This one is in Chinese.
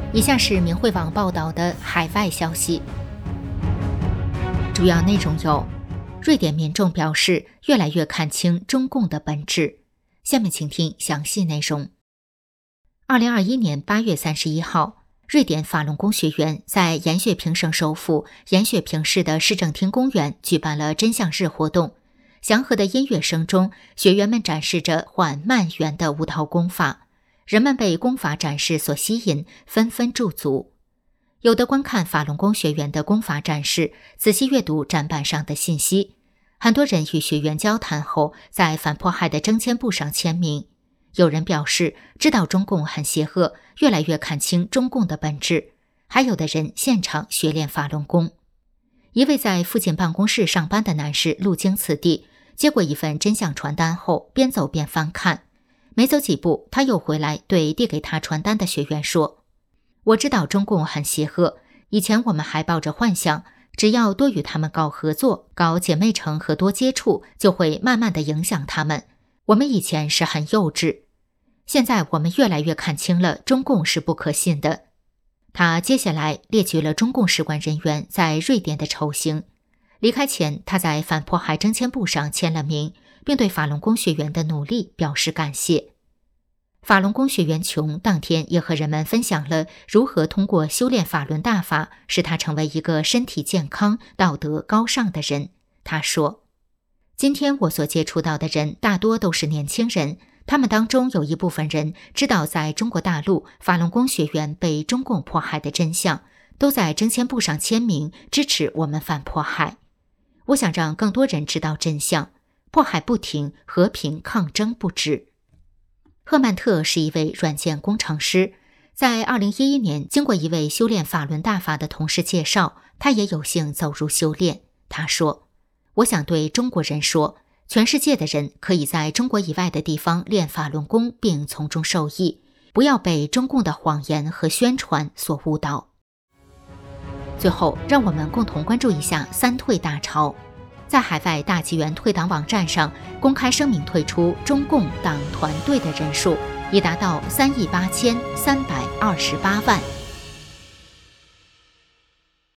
以下是明慧网报道的海外消息，主要内容有：瑞典民众表示越来越看清中共的本质。下面请听详细内容。2021年8月31号，瑞典法轮功学员在延雪平省首府延雪平市的市政厅公园举办了真相日活动。祥和的音乐声中，学员们展示着缓慢圆的舞蹈功法，人们被功法展示所吸引，纷纷驻足。有的观看法轮功学员的功法展示，仔细阅读展板上的信息。很多人与学员交谈后，在反迫害的征签簿上签名。有人表示知道中共很邪恶，越来越看清中共的本质。还有的人现场学练法轮功。一位在附近办公室上班的男士路经此地，接过一份真相传单后，边走边翻看。没走几步，他又回来对递给他传单的学员说：“我知道中共很邪恶，以前我们还抱着幻想，只要多与他们搞合作、搞姐妹城和多接触，就会慢慢的影响他们。我们以前是很幼稚，现在我们越来越看清了中共是不可信的。”他接下来列举了中共使馆人员在瑞典的丑行。离开前，他在反迫害征签簿上签了名，并对法轮功学员的努力表示感谢。法轮功学员琼当天也和人们分享了如何通过修炼法轮大法，使他成为一个身体健康、道德高尚的人。他说：“今天我所接触到的人大多都是年轻人，他们当中有一部分人知道在中国大陆法轮功学员被中共迫害的真相，都在征签簿上签名支持我们反迫害。我想让更多人知道真相，迫害不停，和平抗争不止。”赫曼特是一位软件工程师，在2011年经过一位修炼法轮大法的同事介绍，他也有幸走入修炼。他说：“我想对中国人说，全世界的人可以在中国以外的地方练法轮功并从中受益，不要被中共的谎言和宣传所误导。”最后，让我们共同关注一下三退大潮。在海外大纪元退党网站上公开声明退出中共党团队的人数已达到38328万。